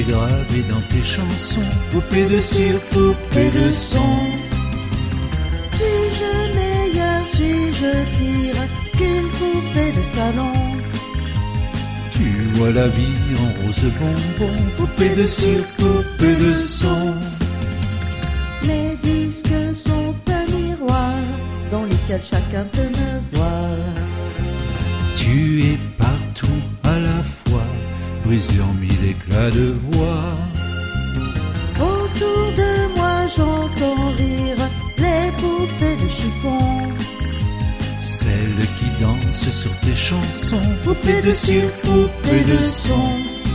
gravée dans tes chansons. Poupée de cire, poupée de son. Suis-je meilleur, suis-je pire qu'une poupée de salon? Tu vois la vie en rose bonbon. Poupée de cire, poupée de son. Mes disques sont un miroir dans lequel chacun peut me voir. Tu es partout à la fois, brisé en mille éclats de voix. Autour de moi j'entends rire les poupées de chiffon. Celles qui dansent sur tes chansons. Poupée de cire, poupée de son.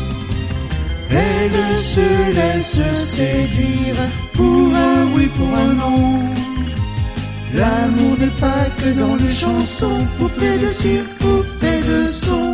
Elles se laissent séduire pour un oui, pour un non. L'amour n'est pas que dans les chansons. Poupée de cire, poupée de son.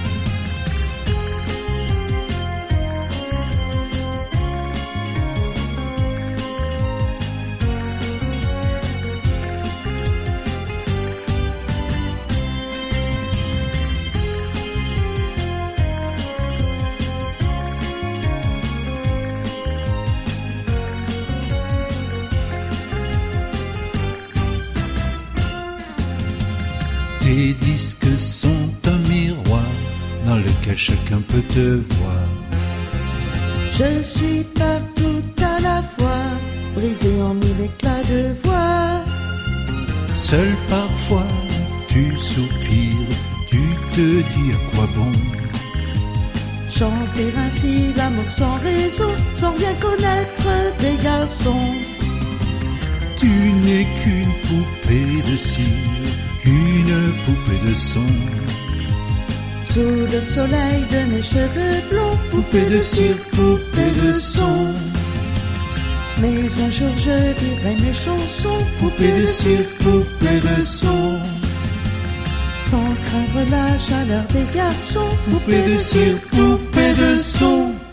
Tes disques sont un miroir dans lequel chacun peut te voir. Je suis partout à la fois, brisé en mille éclats de voix. Seul parfois tu soupires, tu te dis à quoi bon. Chanter ainsi l'amour sans raison, sans rien connaître des garçons. Tu n'es qu'une poupée de cire, qu'une poupée de son. Sous le soleil de mes cheveux blonds, Poupée de cire, poupée de son. mais un jour je vivrai mes chansons. Poupée de cire, poupée de son. Sans craindre la chaleur des garçons. Poupée de cire, poupée de son.